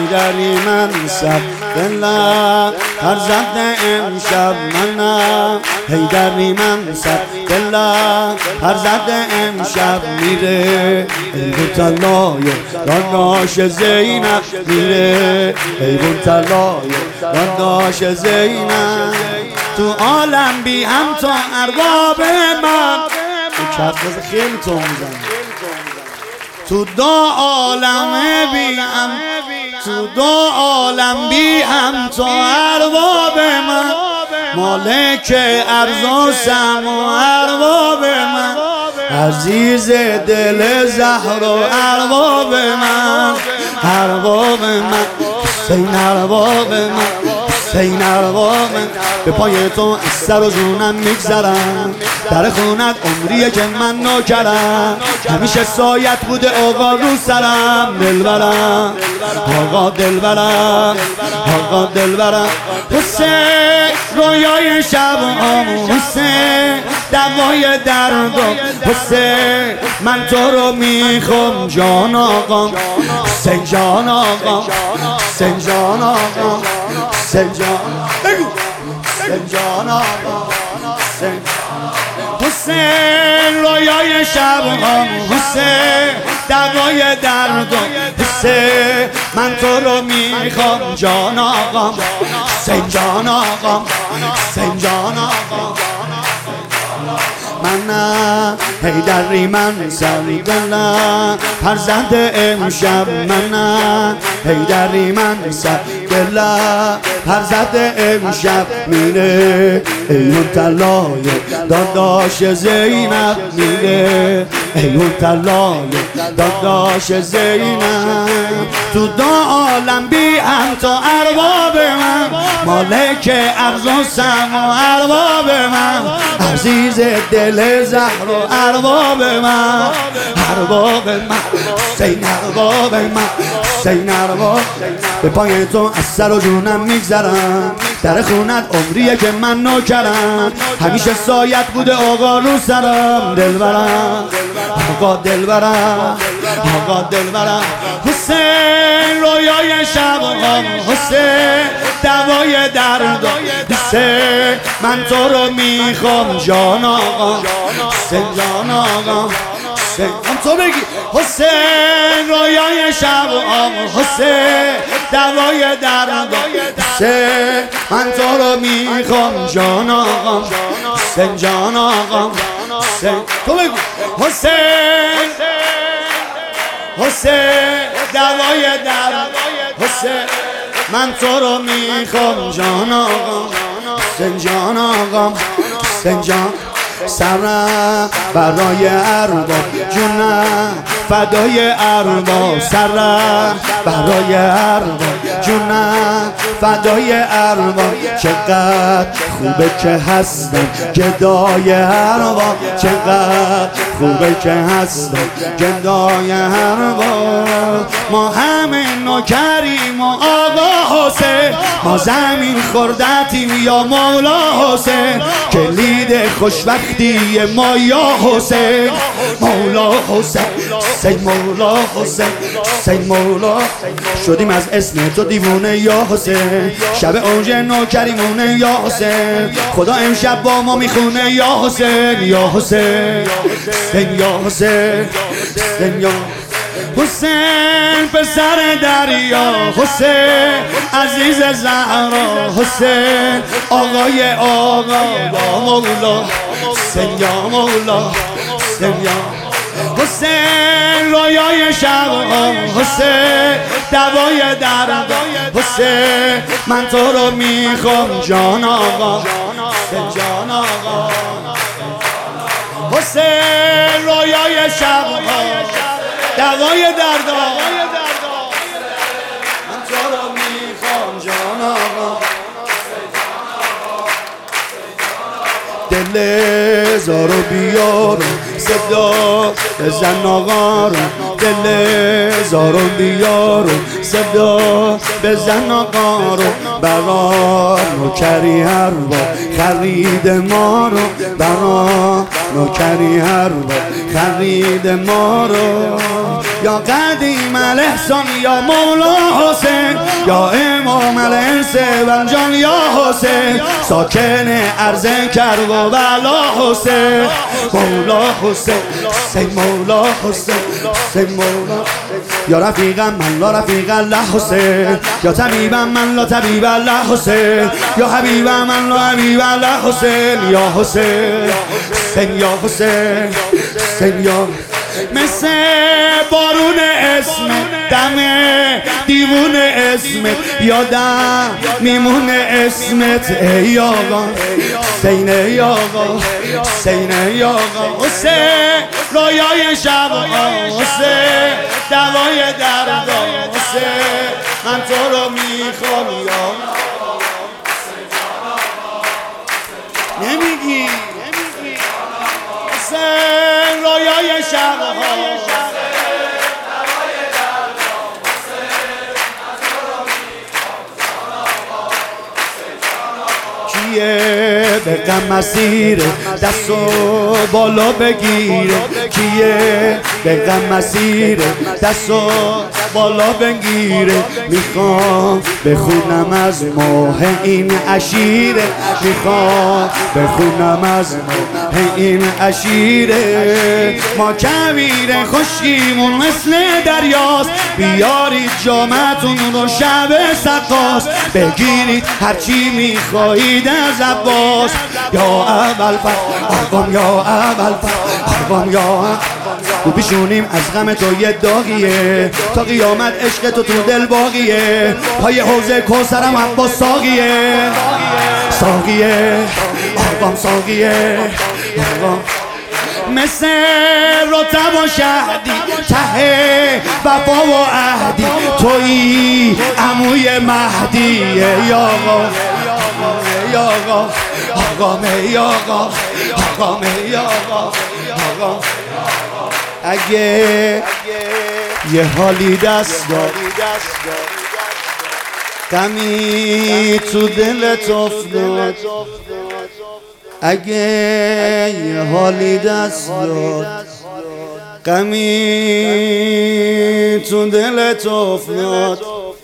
حیدری من سر دلم فرزند امشب منم حیدری من سر دلم فرزند امشب میره ایوون طلای داناش زینب میره ایوون طلای داناش زینب تو عالم بی هم تو ارباب من کفت خیلی تو میزن تو دو عالم بی هم تو دو عالم بی هم تو ارباب من مالک ارض و سما ارباب من عزیز دل زهر و ارباب من ارباب من حسین ارباب من حسین ارباب من به پای تو از سر و جونم میگذرم در خونت عمریه که من نوکرم همیشه سایت بوده آقا رو سرم دلبرم آقا دلبرم آقا دلبرم حسین رویای شب حسین دوای دردم حسین من تو رو میخوام جان آقا حسین جان آقا حسین جان آقا حسین جان بگو حسین جان آقا حسین رویای شب حسین دوای دردم حسین من تو رو میخوام جان آقا حسین جان آقا حسین جان آقا منم حیدری من سر دلم فرزند امشب منم حیدری من سر دلم فرزند امشب میره ایوون طلای داداش زینب میره ایوون طلای داداش زینب تو دو عالم بی هم تو ارباب من مالک ارض و سما ارباب من عزیز دل زهر و ارباب من ارباب من حسین ارباب من حسین ارباب به پای تو از سر و جونم میگذرم در خونت عمریه که من نوکرم همیشه سایت بوده آقا رو سرم دلبرم آقا دلبرم آقا دلبرم حسین رویای شب حسین دوای دردم حسین من تو رو میخوام جان آقا حسین جان آقا حسین هم تو بگی حسین رویای شب حسین دوای دردم حسین من تو رو میخوام جان آقا حسین جان آقا حسین تو بگو حسین حسین دوای دردم حسین من تو رو میخوام جان آقا حسین جان آقا حسین جان سرم برای ارباب جونم فدای ارباب سرم برای ارباب جونم فدای ارباب چقدر خوبه که هستم گدای ارباب چقدر خوبه که هستم گدای ارباب ما همه نوکریم و آقا حسین ما زمین خوردتیم یا مولا حسین کلید خوشبختی ما یا حسین مولا حسین حسین مولا حسین حسین مولا شدیم از اسم تو دیوونه یا حسین شب اوج نوکریمونه یا حسین خدا امشب با ما میخونه یا حسین یا حسین حسین یا حسین حسین یا حسین پسر دریا حسین عزیز زهرا حسین آقای آقا یا مولا حسین یا مولا حسین یا حسین رویای شب حسین دوای دردم حسین من تو رو میخوام جان آقا حسین جان آقا حسین رویای شب دوای دردم من تو رو میخوام جان آقا دل زارو بیار صدا بزن آقا رو دل زارو بیار صدا بزن آقا رو برا نوکری هر با خرید ما رو برا نوکری هر با خرید ما رو یا قدیم الاحسان یا مولا حسین، یا امام الانس والجان یا حسین، ساکن ارض کربلا حسین، مولا حسین، حسین مولا حسین، حسین مولا. یا رفیقم من لا رفیق الله حسین، یا طبیبم من لا طبیب الله حسین، یا حبیبم من لا حبیب الله حسین، یا حسین، حسین یا حسین، حسین یا. مثل بارون اسم دم دیوون اسمت، یادم میمونه اسمت ای آقا حسین، ای آقا حسین، ای آقا حسین، رویای شب حسین، دوای درد حسین، من تو رو میخوام یا نمیگی حسین، رویای شب کیه به غم مسیر دست و بالا بگیره، کیه به غم مسیر دست و بالا بگیره، میخوام بخونم از ماه این عشیره، میخوام بخونم از ماه این عشیره. ما کویر خشکیمون مثل دریاست، بیارید جامتون رو شب سقاست، بگیرید هرچی میخواهید از عباس، یا اول فرقام یا اول فرقام یا تو پیشونیم از غم تو یه داغیه، تا قیامت عشق تو دل باقیه، پای حوض کوثرم عباس ساقیه، ساقیه آقام ساقیه آقام. مثل رتب و شهدی ته وفا و عهدی، تویی عموی مهدی ای آقا، ای آقا آقام، ای آقا آقام، ای آقا آقا. اگه یه حالی دست داد غمی تو دلت افتاد، اگه یه حالی دست داد غمی تو دلت افتاد،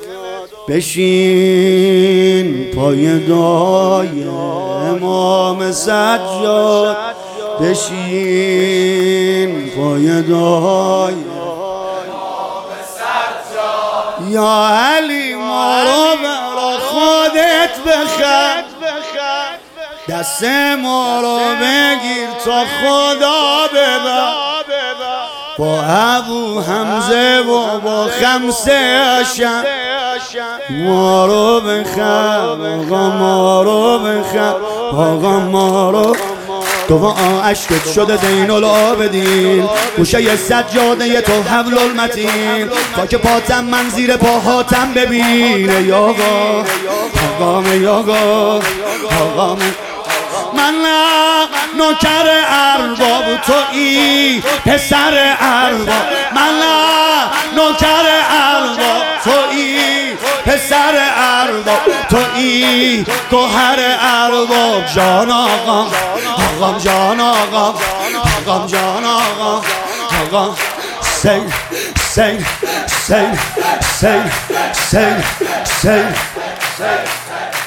بشین پای دای امام سجاد، بشین پای دای امام سجاد، یا علی ما رو برا خودت بخر، دست ما رو بگیر تا خدا ببر، با ابو حمزه و با خمسه اشم ما رو بخر، آقا ما رو بخر، آقا ما رو. تو عشقت شده زین العابدین، گوشه سجاده تو حبل المتین، خاک پاتم من زیر پاهاتم ببینه یا آقا آقام، یا آقا آقام. من نوکر ارباب تویی پسر ارباب، من نوکر ارباب تویی پسر ارباب، تویی گوهر ارباب، جان آقام آقام، جان آقام آقام، جان آقام آقام. سین سین سین سین سین سین